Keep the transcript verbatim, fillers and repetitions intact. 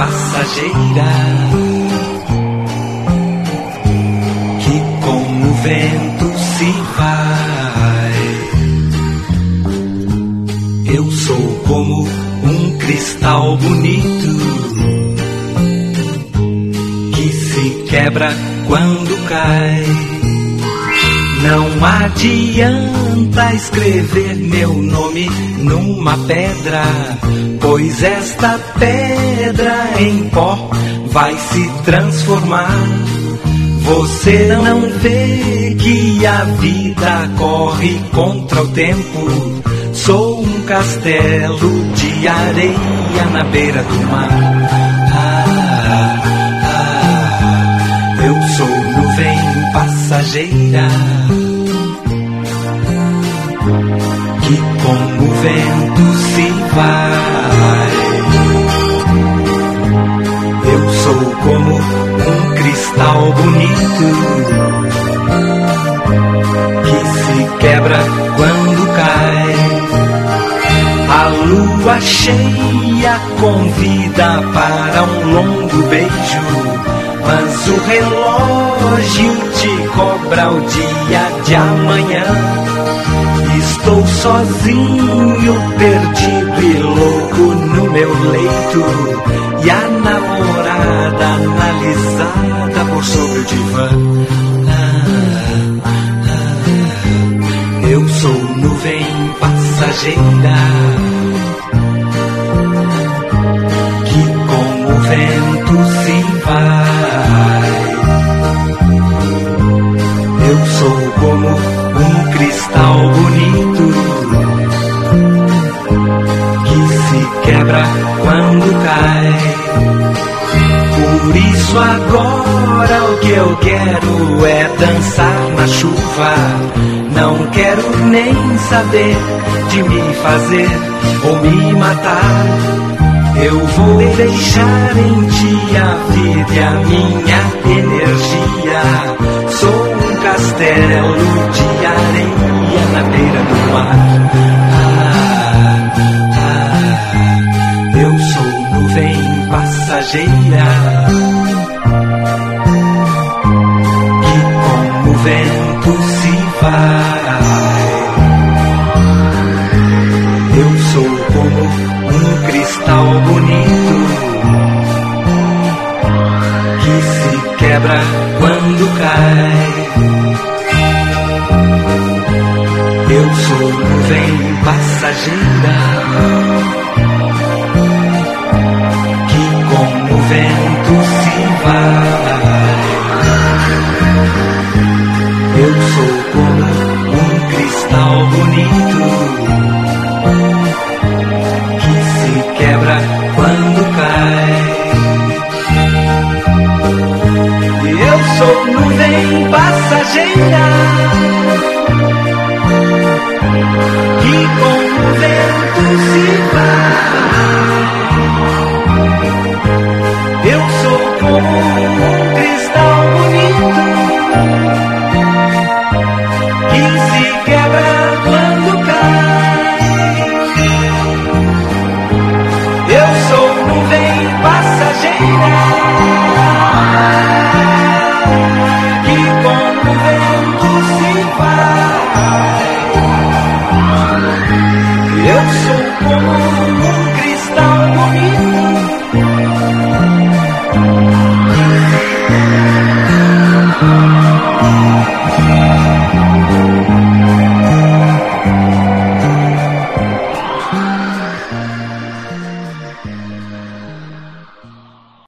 passageira que com o vento se vai. Eu sou como um cristal bonito que se quebra quando cai. Não adianta escrever meu nome numa pedra, pois esta pedra em pó vai se transformar. Você não vê que a vida corre contra o tempo. Sou um castelo de areia na beira do mar. Ah, ah, eu sou nuvem passageira que com o vento se vai. Eu sou como um cristal bonito que se quebra quando cai. A lua cheia convida para um longo beijo, mas o relógio te cobra o dia de amanhã. Estou sozinho, perdido e louco no meu leito, e a namorada analisada por sobre o divã. Ah, ah, eu sou nuvem passageira que com o vento se vai. Eu sou como um cristal bonito que se quebra quando cai. Por isso agora o que eu quero é dançar na chuva. Não quero nem saber de me fazer ou me matar. Eu vou deixar em ti a vida e a minha energia. Sou um castelo de areia na beira do mar. Ah, ah, eu sou nuvem passageira que com o vento se vai. Eu sou como um cristal bonito que se quebra quando cai. Eu sou nuvem passageira que com o vento se vai. Eu sou como um cristal bonito que se quebra quando cai. Eu sou nuvem passageira que com o vento se vai. Eu sou como um cristal bonito que se quebra quando cai. Eu sou nuvem passageira que com o vento se vai. Eu sou como